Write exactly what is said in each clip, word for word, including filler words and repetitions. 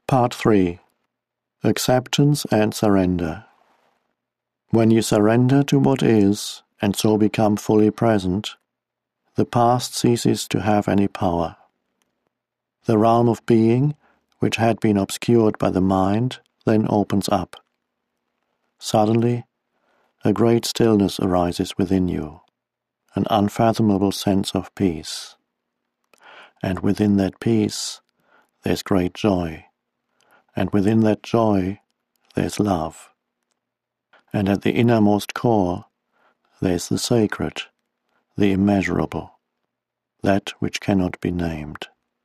Part three. Acceptance and Surrender. When you surrender to what is, and so become fully present, the past ceases to have any power. The realm of being, which had been obscured by the mind, then opens up. Suddenly, a great stillness arises within you, an unfathomable sense of peace. And within that peace, there's great joy. And within that joy, there's love. And at the innermost core, there's the sacred, the immeasurable, that which cannot be named.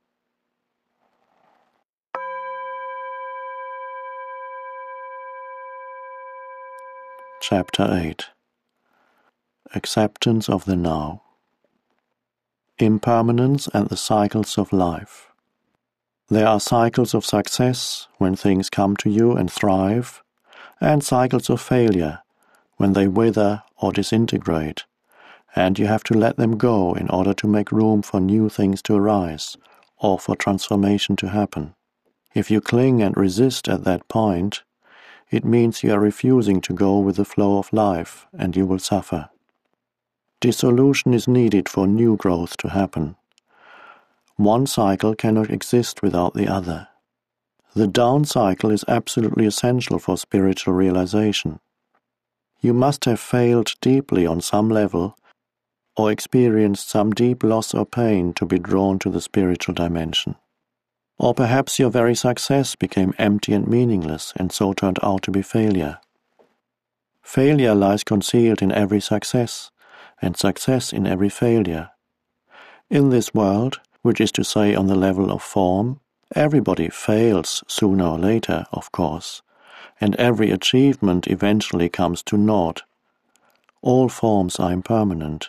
Chapter eight. Acceptance of the Now. Impermanence and the cycles of life. There are cycles of success, when things come to you and thrive, and cycles of failure, when they wither or disintegrate, and you have to let them go in order to make room for new things to arise, or for transformation to happen. If you cling and resist at that point, it means you are refusing to go with the flow of life, and you will suffer. Dissolution is needed for new growth to happen. One cycle cannot exist without the other. The down cycle is absolutely essential for spiritual realization. You must have failed deeply on some level, or experienced some deep loss or pain to be drawn to the spiritual dimension. Or perhaps your very success became empty and meaningless, and so turned out to be failure. Failure lies concealed in every success, and success in every failure. In this world, which is to say on the level of form, everybody fails sooner or later, of course, and every achievement eventually comes to naught. All forms are impermanent.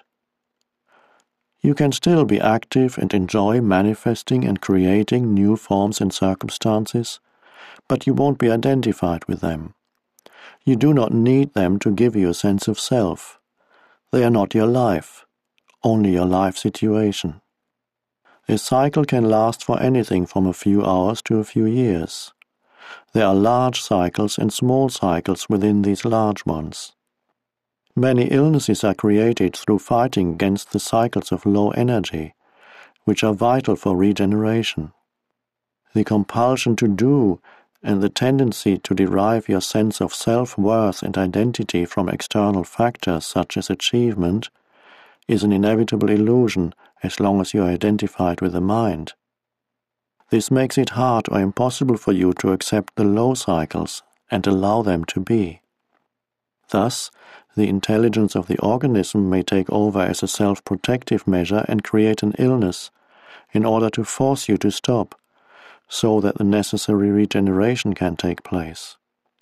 You can still be active and enjoy manifesting and creating new forms and circumstances, but you won't be identified with them. You do not need them to give you a sense of self. They are not your life, only your life situation. A cycle can last for anything from a few hours to a few years. There are large cycles and small cycles within these large ones. Many illnesses are created through fighting against the cycles of low energy, which are vital for regeneration. The compulsion to do and the tendency to derive your sense of self-worth and identity from external factors such as achievement is an inevitable illusion as long as you are identified with the mind. This makes it hard or impossible for you to accept the low cycles and allow them to be. Thus, the intelligence of the organism may take over as a self-protective measure and create an illness in order to force you to stop, so that the necessary regeneration can take place.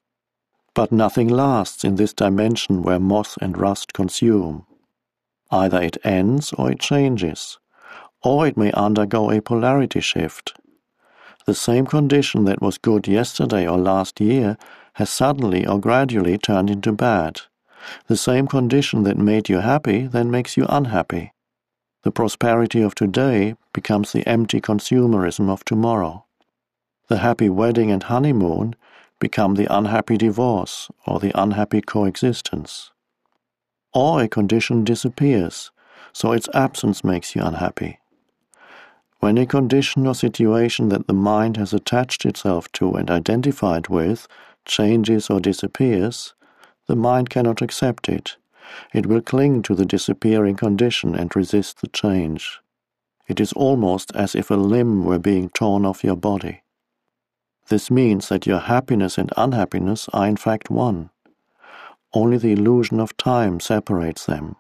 But nothing lasts in this dimension where moth and rust consume. Either it ends or it changes, or it may undergo a polarity shift. The same condition that was good yesterday or last year has suddenly or gradually turned into bad. The same condition that made you happy then makes you unhappy. The prosperity of today becomes the empty consumerism of tomorrow. The happy wedding and honeymoon become the unhappy divorce or the unhappy coexistence. Or a condition disappears, so its absence makes you unhappy. When a condition or situation that the mind has attached itself to and identified with changes or disappears, the mind cannot accept it. It will cling to the disappearing condition and resist the change. It is almost as if a limb were being torn off your body. This means that your happiness and unhappiness are in fact one. Only the illusion of time separates them.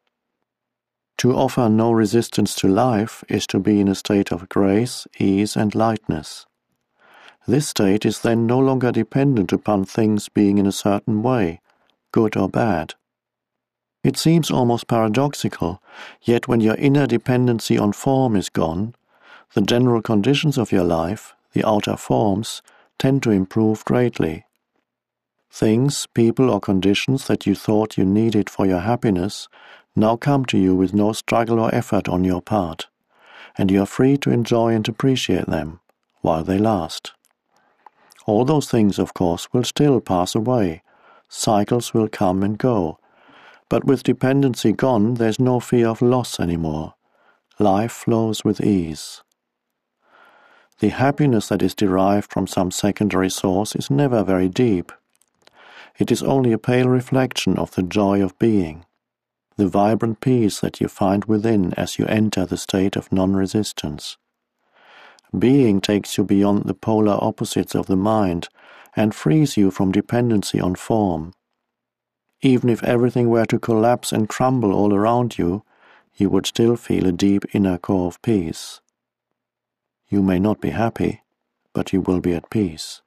To offer no resistance to life is to be in a state of grace, ease, and lightness. This state is then no longer dependent upon things being in a certain way, good or bad. It seems almost paradoxical, yet when your inner dependency on form is gone, the general conditions of your life, the outer forms, tend to improve greatly. Things, people, or conditions that you thought you needed for your happiness now come to you with no struggle or effort on your part, and you are free to enjoy and appreciate them while they last. All those things, of course, will still pass away. Cycles will come and go. But with dependency gone, there's no fear of loss anymore. Life flows with ease. The happiness that is derived from some secondary source is never very deep. It is only a pale reflection of the joy of being, the vibrant peace that you find within as you enter the state of non-resistance. Being takes you beyond the polar opposites of the mind and frees you from dependency on form. Even if everything were to collapse and crumble all around you, you would still feel a deep inner core of peace. You may not be happy, but you will be at peace.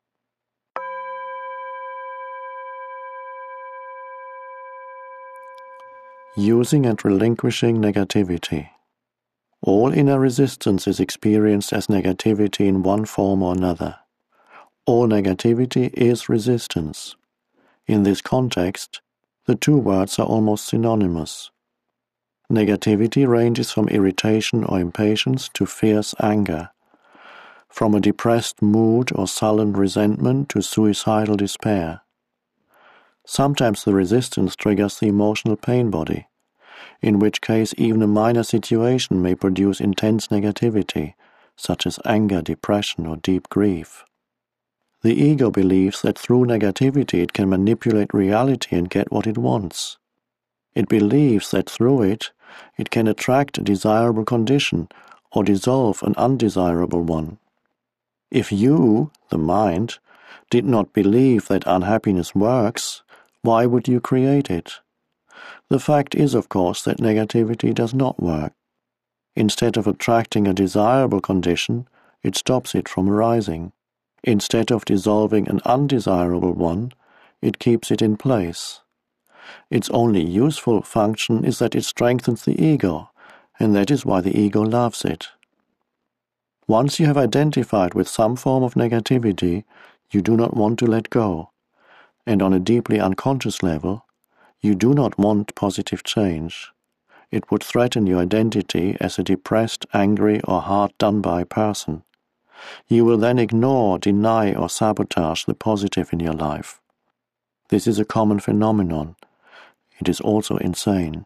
Using and relinquishing negativity. All inner resistance is experienced as negativity in one form or another. All negativity is resistance. In this context, the two words are almost synonymous. Negativity ranges from irritation or impatience to fierce anger, from a depressed mood or sullen resentment to suicidal despair. Sometimes the resistance triggers the emotional pain body, in which case even a minor situation may produce intense negativity, such as anger, depression, or deep grief. The ego believes that through negativity it can manipulate reality and get what it wants. It believes that through it, it can attract a desirable condition or dissolve an undesirable one. If you, the mind, did not believe that unhappiness works, why would you create it? The fact is, of course, that negativity does not work. Instead of attracting a desirable condition, it stops it from arising. Instead of dissolving an undesirable one, it keeps it in place. Its only useful function is that it strengthens the ego, and that is why the ego loves it. Once you have identified with some form of negativity, you do not want to let go, and on a deeply unconscious level, you do not want positive change. It would threaten your identity as a depressed, angry, or hard-done-by person. You will then ignore, deny, or sabotage the positive in your life. This is a common phenomenon. It is also insane.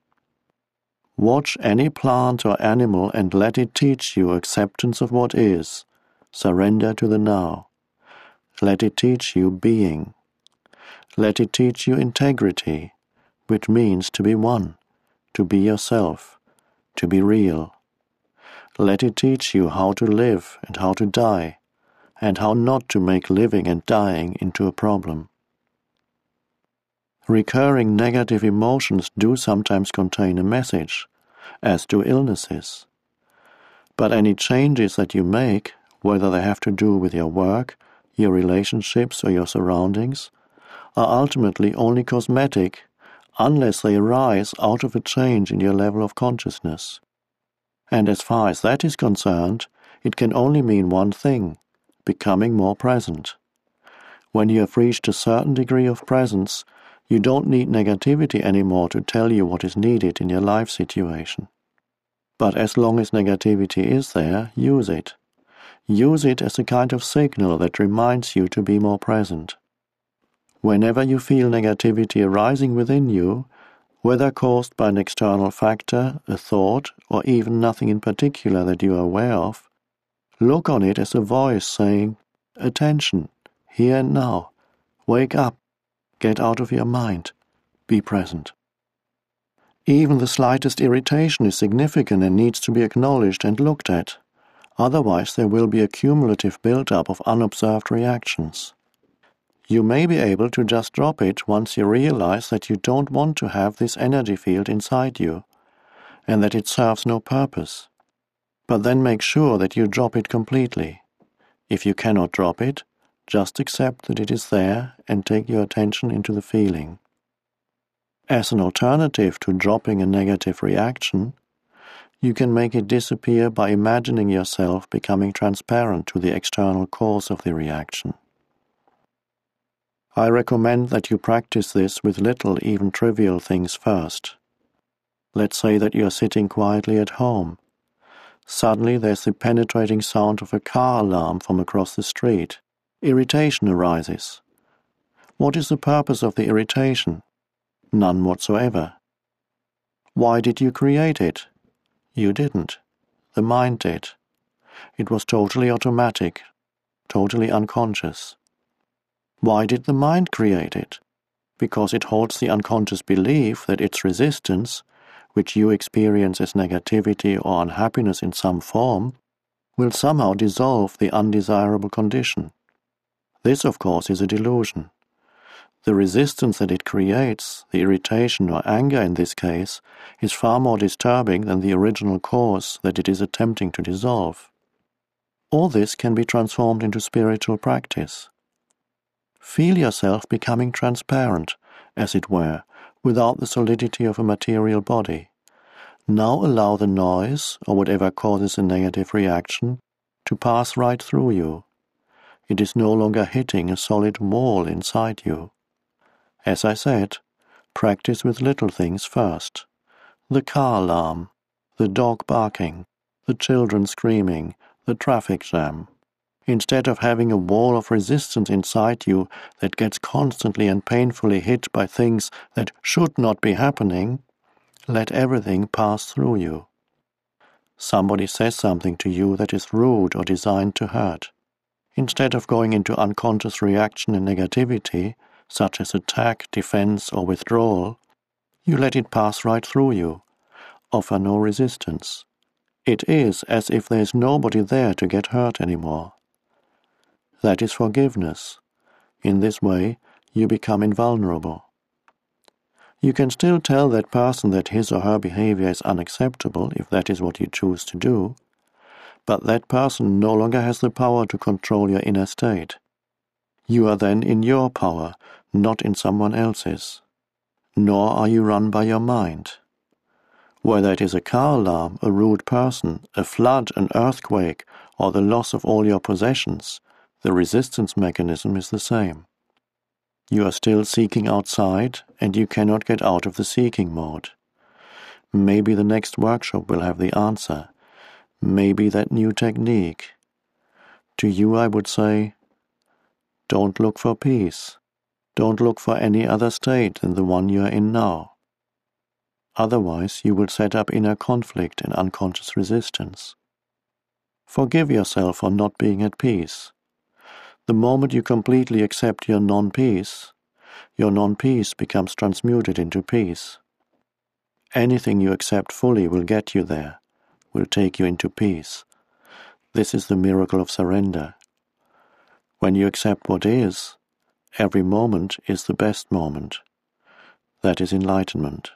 Watch any plant or animal and let it teach you acceptance of what is, surrender to the now. Let it teach you being. Let it teach you integrity, which means to be one, to be yourself, to be real. Let it teach you how to live and how to die, and how not to make living and dying into a problem. Recurring negative emotions do sometimes contain a message, as do illnesses. But any changes that you make, whether they have to do with your work, your relationships, or your surroundings, are ultimately only cosmetic unless they arise out of a change in your level of consciousness. And as far as that is concerned, it can only mean one thing: becoming more present. When you have reached a certain degree of presence, you don't need negativity anymore to tell you what is needed in your life situation. But as long as negativity is there, use it. Use it as a kind of signal that reminds you to be more present. Whenever you feel negativity arising within you, whether caused by an external factor, a thought, or even nothing in particular that you are aware of, look on it as a voice saying, "Attention, here and now, wake up, get out of your mind, be present." Even the slightest irritation is significant and needs to be acknowledged and looked at. Otherwise there will be a cumulative build-up of unobserved reactions. You may be able to just drop it once you realize that you don't want to have this energy field inside you, and that it serves no purpose. But then make sure that you drop it completely. If you cannot drop it, just accept that it is there and take your attention into the feeling. As an alternative to dropping a negative reaction, you can make it disappear by imagining yourself becoming transparent to the external cause of the reaction. I recommend that you practice this with little, even trivial things first. Let's say that you are sitting quietly at home. Suddenly there's the penetrating sound of a car alarm from across the street. Irritation arises. What is the purpose of the irritation? None whatsoever. Why did you create it? You didn't. The mind did. It was totally automatic, totally unconscious. Why did the mind create it? Because it holds the unconscious belief that its resistance, which you experience as negativity or unhappiness in some form, will somehow dissolve the undesirable condition. This, of course, is a delusion. The resistance that it creates, the irritation or anger in this case, is far more disturbing than the original cause that it is attempting to dissolve. All this can be transformed into spiritual practice. Feel yourself becoming transparent, as it were, without the solidity of a material body. Now allow the noise, or whatever causes a negative reaction, to pass right through you. It is no longer hitting a solid wall inside you. As I said, practice with little things first. The car alarm, the dog barking, the children screaming, the traffic jam. Instead of having a wall of resistance inside you that gets constantly and painfully hit by things that should not be happening, let everything pass through you. Somebody says something to you that is rude or designed to hurt. Instead of going into unconscious reaction and negativity, such as attack, defense, or withdrawal, you let it pass right through you. Offer no resistance. It is as if there is nobody there to get hurt anymore. That is forgiveness. In this way, you become invulnerable. You can still tell that person that his or her behavior is unacceptable, if that is what you choose to do, but that person no longer has the power to control your inner state. You are then in your power, not in someone else's. Nor are you run by your mind. Whether it is a car alarm, a rude person, a flood, an earthquake, or the loss of all your possessions, the resistance mechanism is the same. You are still seeking outside, and you cannot get out of the seeking mode. Maybe the next workshop will have the answer. Maybe that new technique. To you I would say, don't look for peace. Don't look for any other state than the one you are in now. Otherwise you will set up inner conflict and unconscious resistance. Forgive yourself for not being at peace. The moment you completely accept your non-peace, your non-peace becomes transmuted into peace. Anything you accept fully will get you there, will take you into peace. This is the miracle of surrender. When you accept what is, every moment is the best moment. That is enlightenment.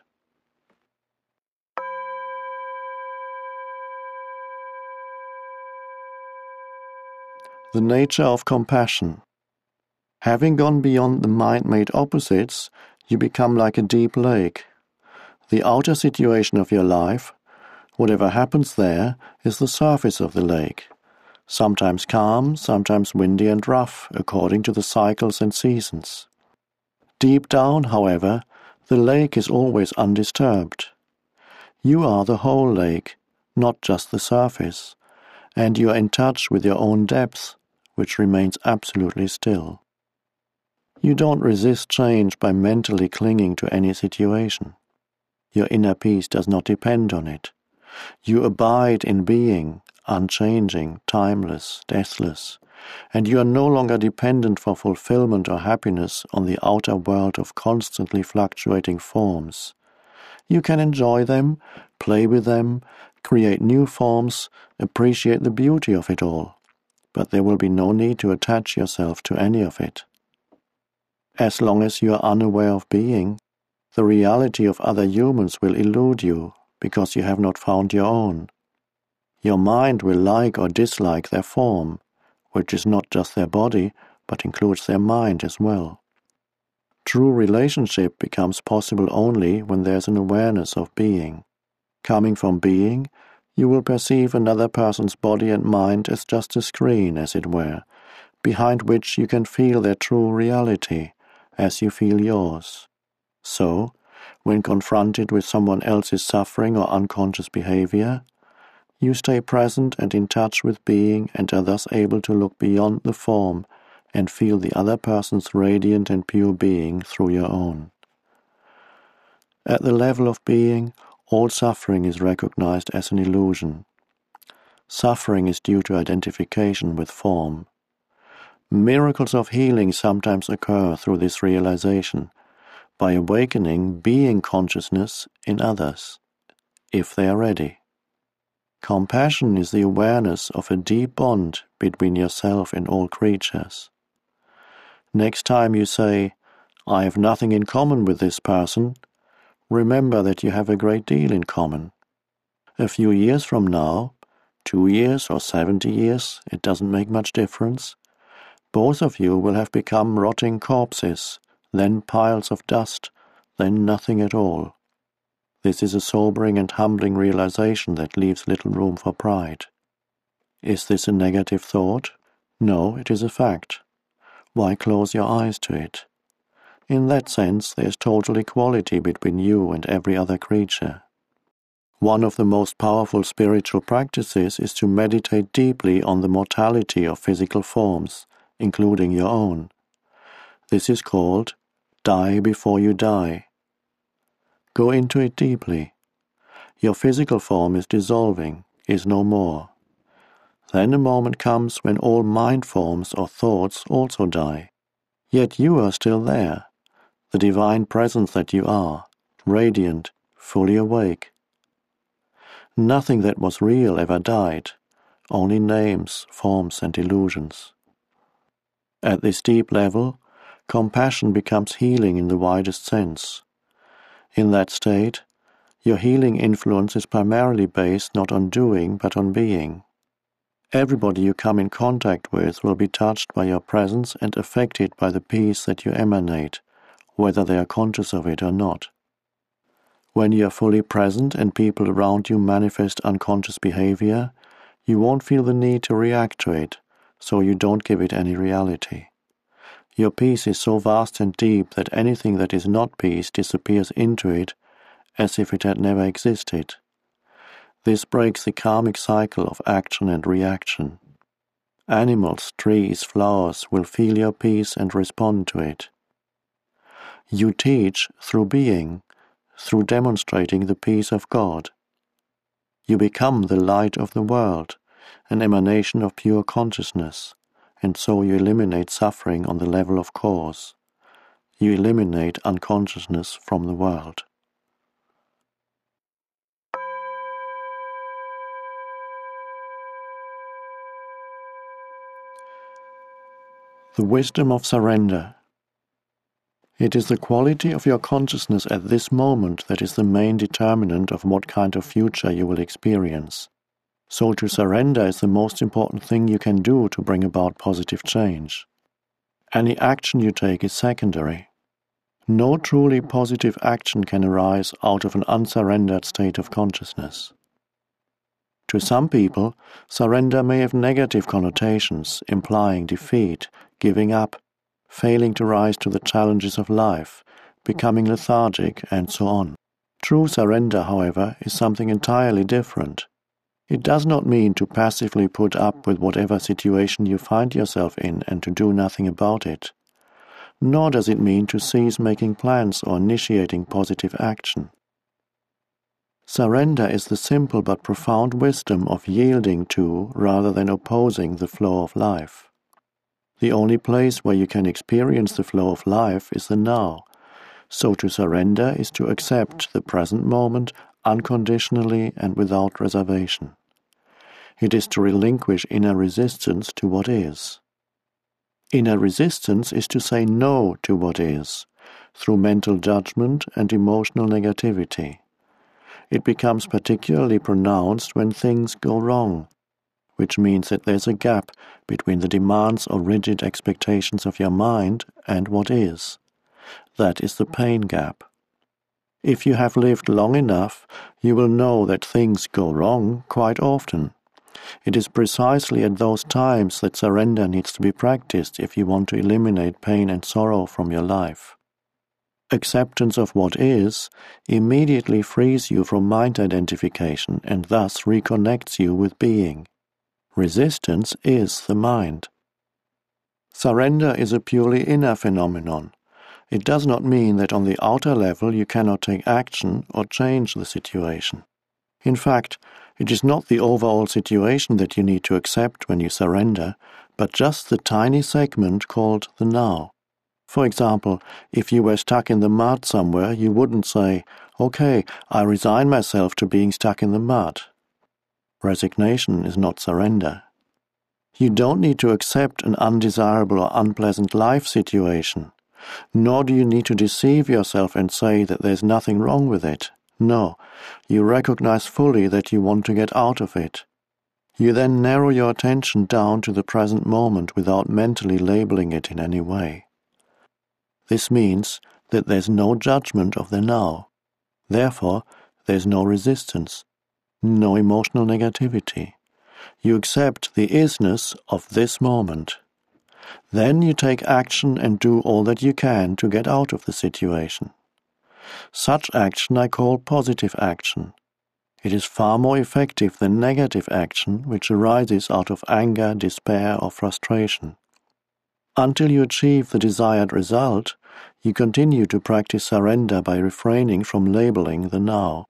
The nature of compassion. Having gone beyond the mind-made opposites, you become like a deep lake. The outer situation of your life, whatever happens there, is the surface of the lake, sometimes calm, sometimes windy and rough, according to the cycles and seasons. Deep down, however, the lake is always undisturbed. You are the whole lake, not just the surface, and you are in touch with your own depth, which remains absolutely still. You don't resist change by mentally clinging to any situation. Your inner peace does not depend on it. You abide in being, unchanging, timeless, deathless, and you are no longer dependent for fulfillment or happiness on the outer world of constantly fluctuating forms. You can enjoy them, play with them, create new forms, appreciate the beauty of it all, but there will be no need to attach yourself to any of it. As long as you are unaware of being, the reality of other humans will elude you because you have not found your own. Your mind will like or dislike their form, which is not just their body, but includes their mind as well. True relationship becomes possible only when there is an awareness of being. Coming from being, you will perceive another person's body and mind as just a screen, as it were, behind which you can feel their true reality, as you feel yours. So, when confronted with someone else's suffering or unconscious behavior, you stay present and in touch with being and are thus able to look beyond the form and feel the other person's radiant and pure being through your own. At the level of being, all suffering is recognized as an illusion. Suffering is due to identification with form. Miracles of healing sometimes occur through this realization, by awakening being consciousness in others, if they are ready. Compassion is the awareness of a deep bond between yourself and all creatures. Next time you say, "I have nothing in common with this person," remember that you have a great deal in common. A few years from now, two years or seventy years, it doesn't make much difference, both of you will have become rotting corpses, then piles of dust, then nothing at all. This is a sobering and humbling realization that leaves little room for pride. Is this a negative thought? No, it is a fact. Why close your eyes to it? In that sense, there is total equality between you and every other creature. One of the most powerful spiritual practices is to meditate deeply on the mortality of physical forms, including your own. This is called "die before you die." Go into it deeply. Your physical form is dissolving, is no more. Then a moment comes when all mind forms or thoughts also die. Yet you are still there, the divine presence that you are, radiant, fully awake. Nothing that was real ever died, only names, forms, and illusions. At this deep level, compassion becomes healing in the widest sense. In that state, your healing influence is primarily based not on doing but on being. Everybody you come in contact with will be touched by your presence and affected by the peace that you emanate, whether they are conscious of it or not. When you are fully present and people around you manifest unconscious behavior, you won't feel the need to react to it, so you don't give it any reality. Your peace is so vast and deep that anything that is not peace disappears into it as if it had never existed. This breaks the karmic cycle of action and reaction. Animals, trees, flowers will feel your peace and respond to it. You teach through being, through demonstrating the peace of God. You become the light of the world, an emanation of pure consciousness, and so you eliminate suffering on the level of cause. You eliminate unconsciousness from the world. The wisdom of surrender. It is the quality of your consciousness at this moment that is the main determinant of what kind of future you will experience. So to surrender is the most important thing you can do to bring about positive change. Any action you take is secondary. No truly positive action can arise out of an unsurrendered state of consciousness. To some people, surrender may have negative connotations, implying defeat, giving up, failing to rise to the challenges of life, becoming lethargic, and so on. True surrender, however, is something entirely different. It does not mean to passively put up with whatever situation you find yourself in and to do nothing about it. Nor does it mean to cease making plans or initiating positive action. Surrender is the simple but profound wisdom of yielding to rather than opposing the flow of life. The only place where you can experience the flow of life is the now, so to surrender is to accept the present moment unconditionally and without reservation. It is to relinquish inner resistance to what is. Inner resistance is to say no to what is, through mental judgment and emotional negativity. It becomes particularly pronounced when things go wrong, which means that there's a gap between the demands or rigid expectations of your mind and what is. That is the pain gap. If you have lived long enough, you will know that things go wrong quite often. It is precisely at those times that surrender needs to be practiced if you want to eliminate pain and sorrow from your life. Acceptance of what is immediately frees you from mind identification and thus reconnects you with being. Resistance is the mind. Surrender is a purely inner phenomenon. It does not mean that on the outer level you cannot take action or change the situation. In fact, it is not the overall situation that you need to accept when you surrender, but just the tiny segment called the now. For example, if you were stuck in the mud somewhere, you wouldn't say, "Okay, I resign myself to being stuck in the mud." Resignation is not surrender. You don't need to accept an undesirable or unpleasant life situation, nor do you need to deceive yourself and say that there's nothing wrong with it. No, you recognize fully that you want to get out of it. You then narrow your attention down to the present moment without mentally labeling it in any way. This means that there's no judgment of the now. Therefore, there's no resistance, no emotional negativity. You accept the isness of this moment. Then you take action and do all that you can to get out of the situation. Such action I call positive action. It is far more effective than negative action, which arises out of anger, despair, or frustration. Until you achieve the desired result, you continue to practice surrender by refraining from labeling the now.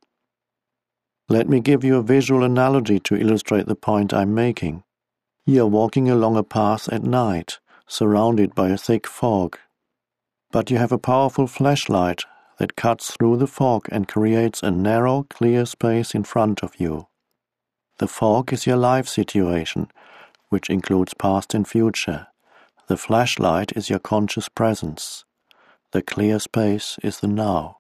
Let me give you a visual analogy to illustrate the point I'm making. You are walking along a path at night, surrounded by a thick fog. But you have a powerful flashlight that cuts through the fog and creates a narrow, clear space in front of you. The fog is your life situation, which includes past and future. The flashlight is your conscious presence. The clear space is the now.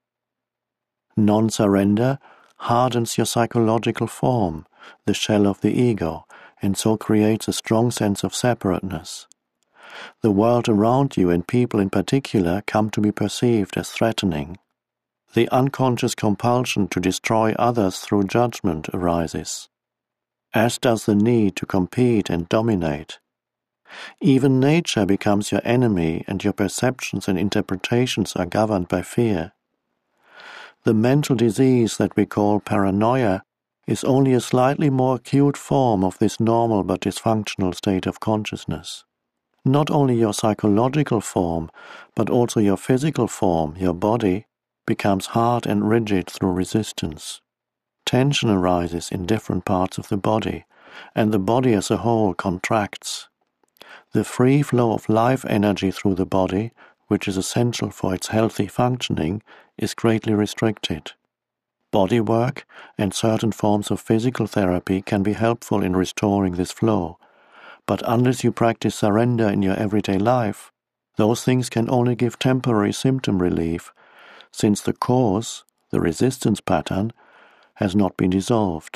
Non-surrender hardens your psychological form, the shell of the ego, and so creates a strong sense of separateness. The world around you and people in particular come to be perceived as threatening. The unconscious compulsion to destroy others through judgment arises, as does the need to compete and dominate. Even nature becomes your enemy, and your perceptions and interpretations are governed by fear. The mental disease that we call paranoia is only a slightly more acute form of this normal but dysfunctional state of consciousness. Not only your psychological form, but also your physical form, your body, becomes hard and rigid through resistance. Tension arises in different parts of the body, and the body as a whole contracts. The free flow of life energy through the body, which is essential for its healthy functioning, is greatly restricted. Body work and certain forms of physical therapy can be helpful in restoring this flow, but unless you practice surrender in your everyday life, those things can only give temporary symptom relief, since the cause, the resistance pattern, has not been dissolved.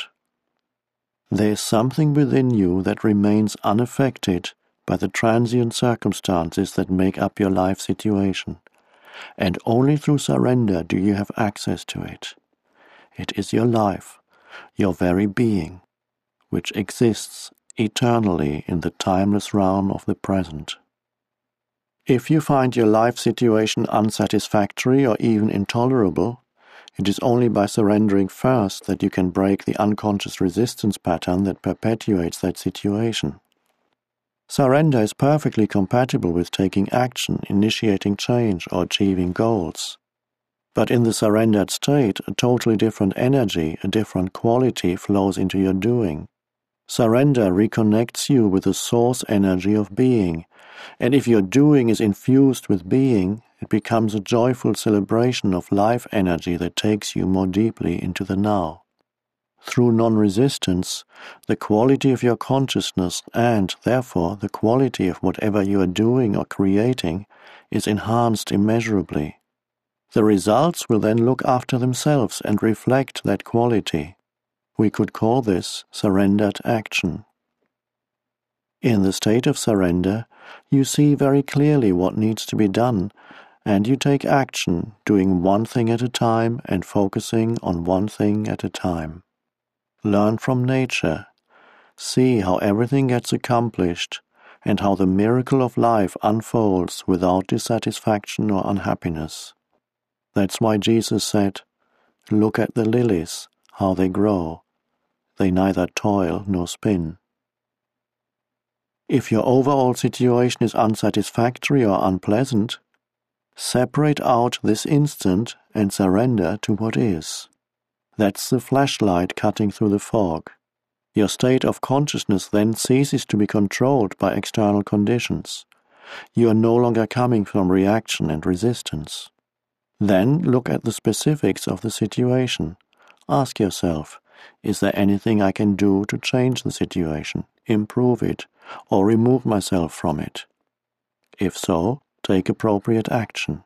There is something within you that remains unaffected by the transient circumstances that make up your life situation, and only through surrender do you have access to it. It is your life, your very being, which exists eternally in the timeless realm of the present. If you find your life situation unsatisfactory or even intolerable, it is only by surrendering first that you can break the unconscious resistance pattern that perpetuates that situation. Surrender is perfectly compatible with taking action, initiating change, or achieving goals. But in the surrendered state, a totally different energy, a different quality flows into your doing. Surrender reconnects you with the source energy of being, and if your doing is infused with being, it becomes a joyful celebration of life energy that takes you more deeply into the now. Through non-resistance, the quality of your consciousness and, therefore, the quality of whatever you are doing or creating is enhanced immeasurably. The results will then look after themselves and reflect that quality. We could call this surrendered action. In the state of surrender, you see very clearly what needs to be done, and you take action, doing one thing at a time and focusing on one thing at a time. Learn from nature. See how everything gets accomplished, and how the miracle of life unfolds without dissatisfaction or unhappiness. That's why Jesus said, "Look at the lilies, how they grow. They neither toil nor spin." If your overall situation is unsatisfactory or unpleasant, separate out this instant and surrender to what is. That's the flashlight cutting through the fog. Your state of consciousness then ceases to be controlled by external conditions. You are no longer coming from reaction and resistance. Then look at the specifics of the situation. Ask yourself, is there anything I can do to change the situation, improve it, or remove myself from it? If so, take appropriate action.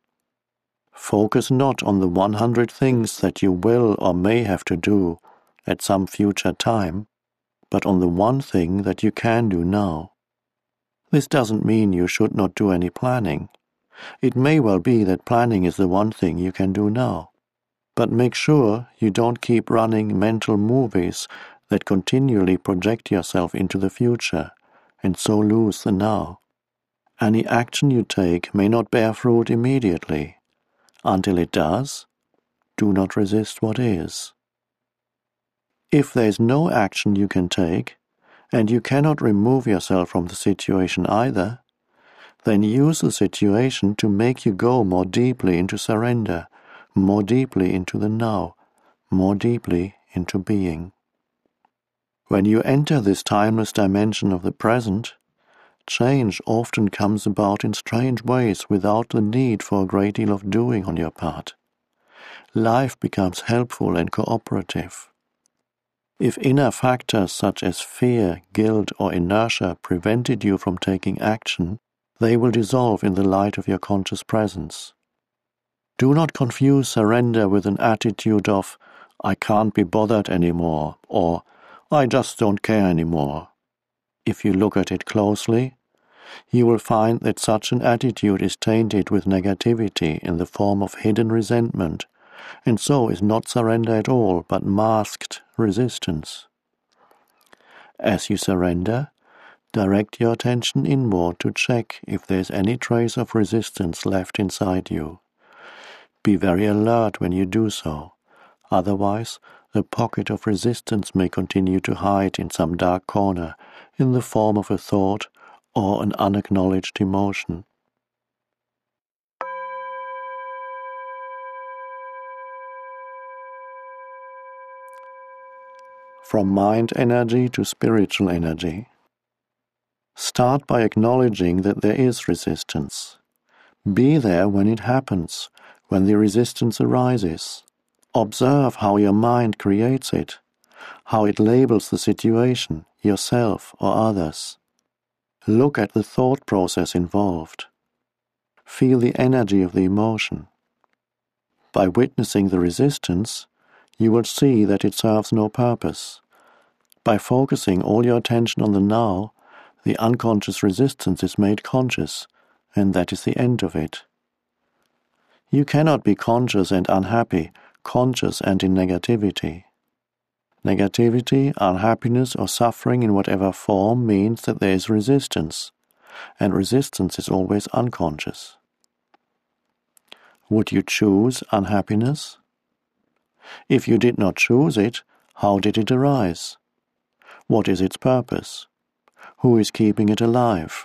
Focus not on the one hundred things that you will or may have to do at some future time, but on the one thing that you can do now. This doesn't mean you should not do any planning. It may well be that planning is the one thing you can do now, but make sure you don't keep running mental movies that continually project yourself into the future and so lose the now. Any action you take may not bear fruit immediately. Until it does, do not resist what is. If there is no action you can take, and you cannot remove yourself from the situation either, then use the situation to make you go more deeply into surrender, more deeply into the now, more deeply into being. When you enter this timeless dimension of the present, change often comes about in strange ways without the need for a great deal of doing on your part. Life becomes helpful and cooperative. If inner factors such as fear, guilt, or inertia prevented you from taking action, they will dissolve in the light of your conscious presence. Do not confuse surrender with an attitude of, I can't be bothered anymore, or I just don't care anymore. If you look at it closely, you will find that such an attitude is tainted with negativity in the form of hidden resentment, and so is not surrender at all, but masked resistance. As you surrender, direct your attention inward to check if there is any trace of resistance left inside you. Be very alert when you do so, otherwise the pocket of resistance may continue to hide in some dark corner in the form of a thought or an unacknowledged emotion. From mind energy to spiritual energy. Start by acknowledging that there is resistance. Be there when it happens, when the resistance arises. Observe how your mind creates it, how it labels the situation, yourself or others. Look at the thought process involved. Feel the energy of the emotion. By witnessing the resistance, you will see that it serves no purpose. By focusing all your attention on the now, the unconscious resistance is made conscious, and that is the end of it. You cannot be conscious and unhappy, conscious and in negativity. Negativity, unhappiness, or suffering in whatever form means that there is resistance, and resistance is always unconscious. Would you choose unhappiness? If you did not choose it, how did it arise? What is its purpose? Who is keeping it alive?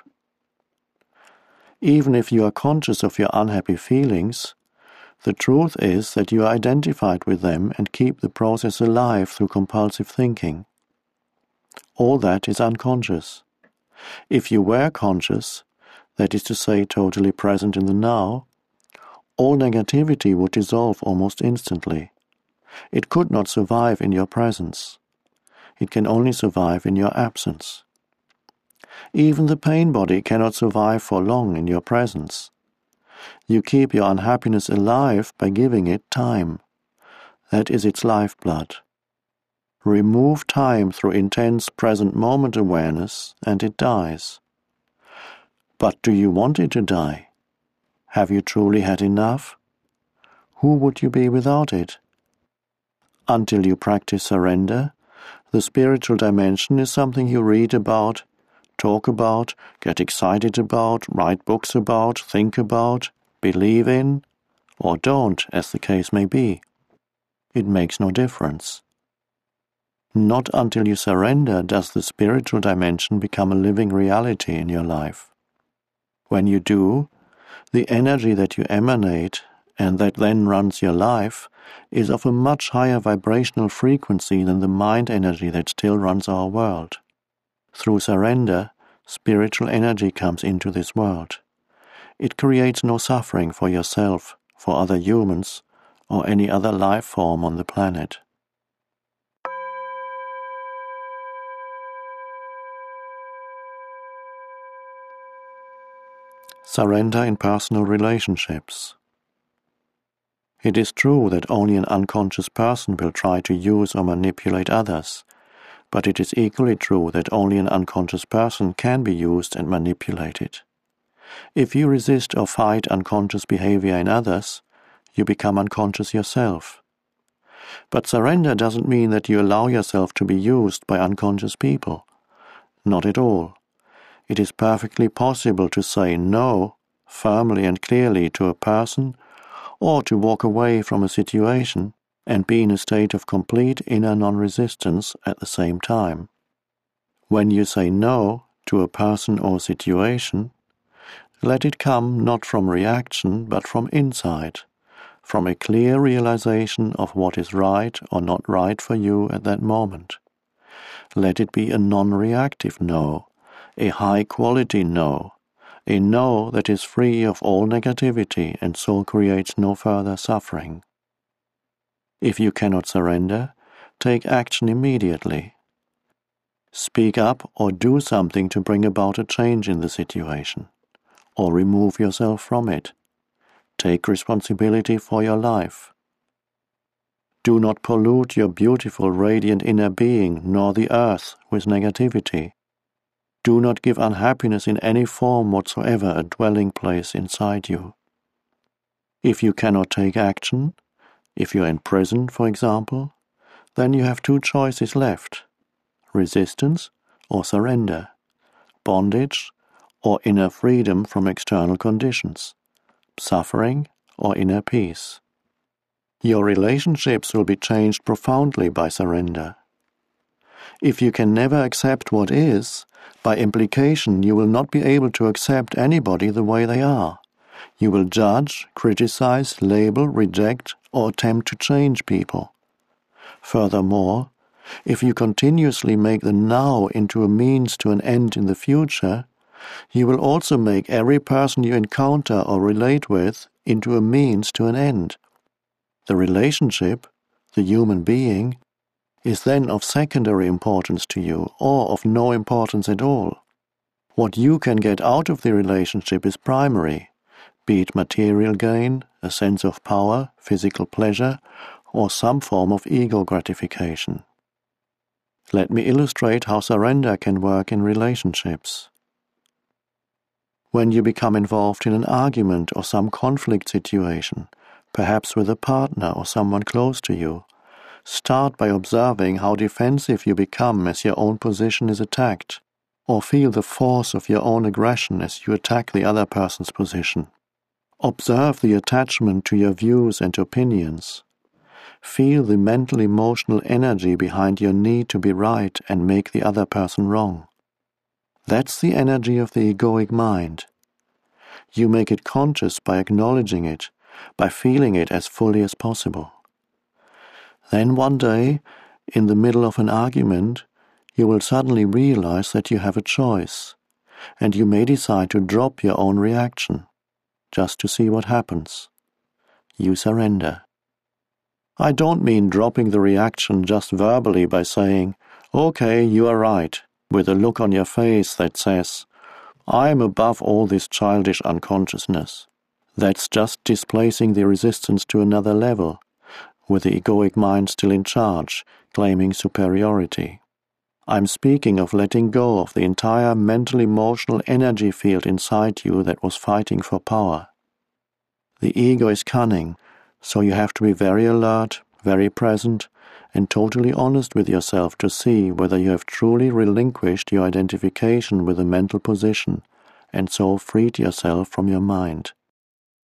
Even if you are conscious of your unhappy feelings, the truth is that you are identified with them and keep the process alive through compulsive thinking. All that is unconscious. If you were conscious, that is to say totally present in the now, all negativity would dissolve almost instantly. It could not survive in your presence. It can only survive in your absence. Even the pain body cannot survive for long in your presence. You keep your unhappiness alive by giving it time. That is its lifeblood. Remove time through intense present moment awareness, and it dies. But do you want it to die? Have you truly had enough? Who would you be without it? Until you practice surrender, the spiritual dimension is something you read about, talk about, get excited about, write books about, think about, believe in, or don't, as the case may be. It makes no difference. Not until you surrender does the spiritual dimension become a living reality in your life. When you do, the energy that you emanate and that then runs your life is of a much higher vibrational frequency than the mind energy that still runs our world. Through surrender, spiritual energy comes into this world. It creates no suffering for yourself, for other humans, or any other life form on the planet. Surrender in personal relationships. It is true that only an unconscious person will try to use or manipulate others, but it is equally true that only an unconscious person can be used and manipulated. If you resist or fight unconscious behavior in others, you become unconscious yourself. But surrender doesn't mean that you allow yourself to be used by unconscious people. Not at all. It is perfectly possible to say no firmly and clearly to a person, or to walk away from a situation and be in a state of complete inner non-resistance at the same time. When you say no to a person or situation, let it come not from reaction but from inside, from a clear realization of what is right or not right for you at that moment. Let it be a non-reactive no, a high-quality no, a no that is free of all negativity and so creates no further suffering. If you cannot surrender, take action immediately. Speak up or do something to bring about a change in the situation, or remove yourself from it. Take responsibility for your life. Do not pollute your beautiful, radiant inner being, nor the earth, with negativity. Do not give unhappiness in any form whatsoever a dwelling place inside you. If you cannot take action, if you are in prison, for example, then you have two choices left: resistance or surrender, bondage or inner freedom from external conditions, suffering or inner peace. Your relationships will be changed profoundly by surrender. If you can never accept what is, by implication you will not be able to accept anybody the way they are. You will judge, criticize, label, reject, or attempt to change people. Furthermore, if you continuously make the now into a means to an end in the future, you will also make every person you encounter or relate with into a means to an end. The relationship, the human being, is then of secondary importance to you, or of no importance at all. What you can get out of the relationship is primary, be it material gain, a sense of power, physical pleasure, or some form of ego gratification. Let me illustrate how surrender can work in relationships. When you become involved in an argument or some conflict situation, perhaps with a partner or someone close to you, start by observing how defensive you become as your own position is attacked, or feel the force of your own aggression as you attack the other person's position. Observe the attachment to your views and opinions. Feel the mental-emotional energy behind your need to be right and make the other person wrong. That's the energy of the egoic mind. You make it conscious by acknowledging it, by feeling it as fully as possible. Then one day, in the middle of an argument, you will suddenly realize that you have a choice, and you may decide to drop your own reaction, just to see what happens. You surrender. I don't mean dropping the reaction just verbally by saying, "Okay, you are right," with a look on your face that says, "I am above all this childish unconsciousness." That's just displacing the resistance to another level, with the egoic mind still in charge, claiming superiority. I'm speaking of letting go of the entire mental-emotional energy field inside you that was fighting for power. The ego is cunning, so you have to be very alert, very present, and totally honest with yourself to see whether you have truly relinquished your identification with a mental position, and so freed yourself from your mind.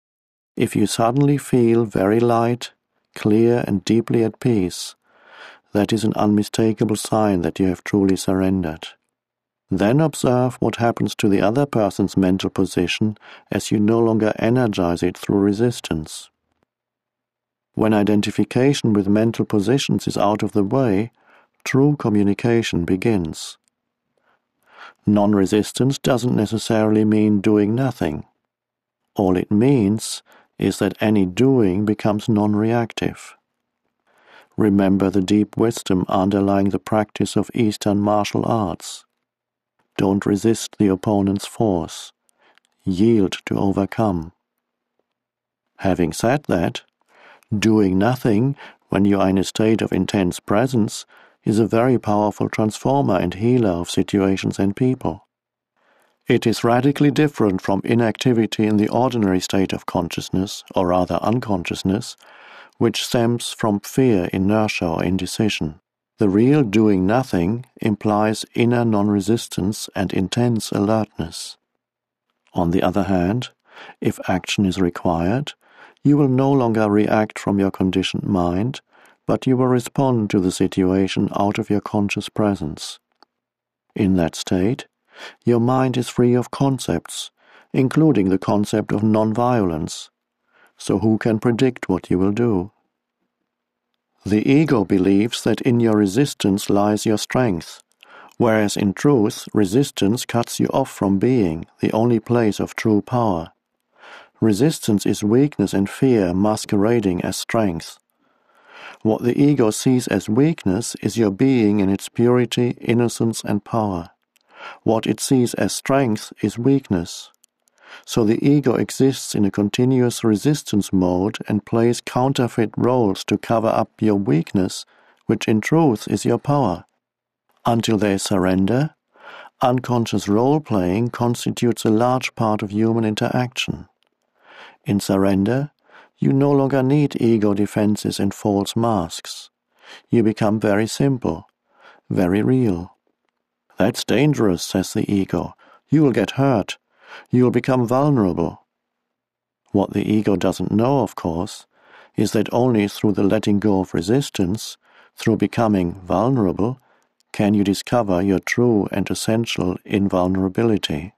If you suddenly feel very light, clear and deeply at peace, that is an unmistakable sign that you have truly surrendered. Then observe what happens to the other person's mental position as you no longer energize it through resistance. When identification with mental positions is out of the way, true communication begins. Non-resistance doesn't necessarily mean doing nothing. All it means is that any doing becomes non-reactive. Remember the deep wisdom underlying the practice of Eastern martial arts. Don't resist the opponent's force. Yield to overcome. Having said that, doing nothing when you are in a state of intense presence is a very powerful transformer and healer of situations and people. It is radically different from inactivity in the ordinary state of consciousness, or rather unconsciousness, which stems from fear, inertia, or indecision. The real doing nothing implies inner non-resistance and intense alertness. On the other hand, if action is required, you will no longer react from your conditioned mind, but you will respond to the situation out of your conscious presence. In that state, your mind is free of concepts, including the concept of non-violence. So who can predict what you will do? The ego believes that in your resistance lies your strength, whereas in truth, resistance cuts you off from being, the only place of true power. Resistance is weakness and fear masquerading as strength. What the ego sees as weakness is your being in its purity, innocence, and power. What it sees as strength is weakness. So the ego exists in a continuous resistance mode and plays counterfeit roles to cover up your weakness, which in truth is your power. Until there is surrender, unconscious role-playing constitutes a large part of human interaction. In surrender, you no longer need ego defenses and false masks. You become very simple, very real. That's dangerous, says the ego. You will get hurt. You will become vulnerable. What the ego doesn't know, of course, is that only through the letting go of resistance, through becoming vulnerable, can you discover your true and essential invulnerability.